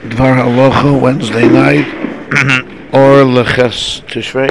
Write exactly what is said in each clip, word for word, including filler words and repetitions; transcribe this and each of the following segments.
Dvar Halacha Wednesday night or Leches Tishrei.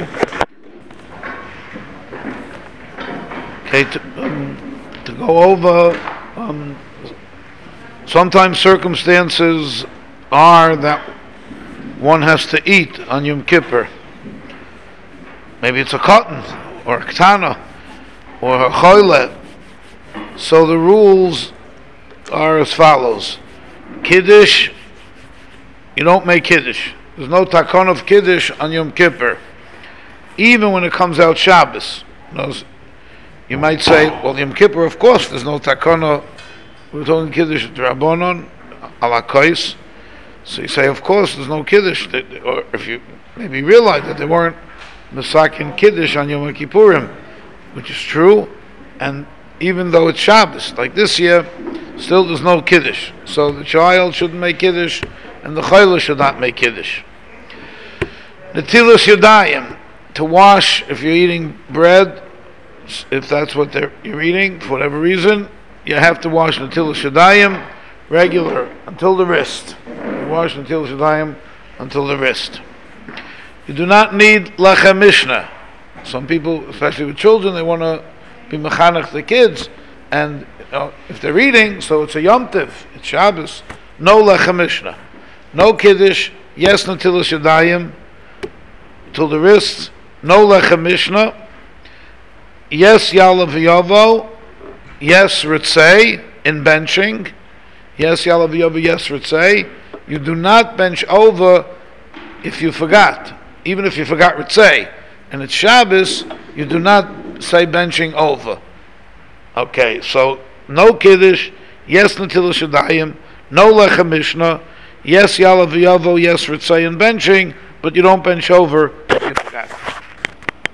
Okay, to, um, to go over, um, sometimes circumstances are that one has to eat on Yom Kippur. Maybe it's a cotton or a ktana or a choyle. So the rules are as follows. Kiddush, you don't make Kiddush. There's no takon of Kiddush on Yom Kippur. Even when it comes out Shabbos. You might say, well, Yom Kippur, of course, there's no takon. We're talking Kiddush Rabbanon, ala kois. So you say, of course, there's no Kiddush. Or if you maybe realize that there weren't Masakin Kiddush on Yom Kippurim, which is true, and even though it's Shabbos, like this year, still there's no Kiddush. So the child shouldn't make Kiddush, and the chayla should not make Kiddush. Netilas Yadayim, to wash if you're eating bread, if that's what they're, you're eating, for whatever reason, you have to wash Netilas Yadayim regular, until the wrist. You wash Netilas Yadayim until the wrist. You do not need Lechem Mishnah. Some people, especially with children, they want to be mechanech the kids, and you know, if they're eating, so it's a Yom Tiv, it's Shabbos, no Lechem Mishnah, no Kiddush, yes Netilas Yadayim, till the wrist, no Lechem Mishnah, yes Yalav Yavo, yes Ritzei, in benching, yes Yalav Yavo, yes Ritzei. You do not bench over if you forgot, even if you forgot Ritzei, and it's Shabbos, you do not say benching over. Okay, so no Kiddush, yes Netilas Yadayim, no Lechem Mishnah, yes Yalav Yavo, yes Ritzei in benching, but you don't bench over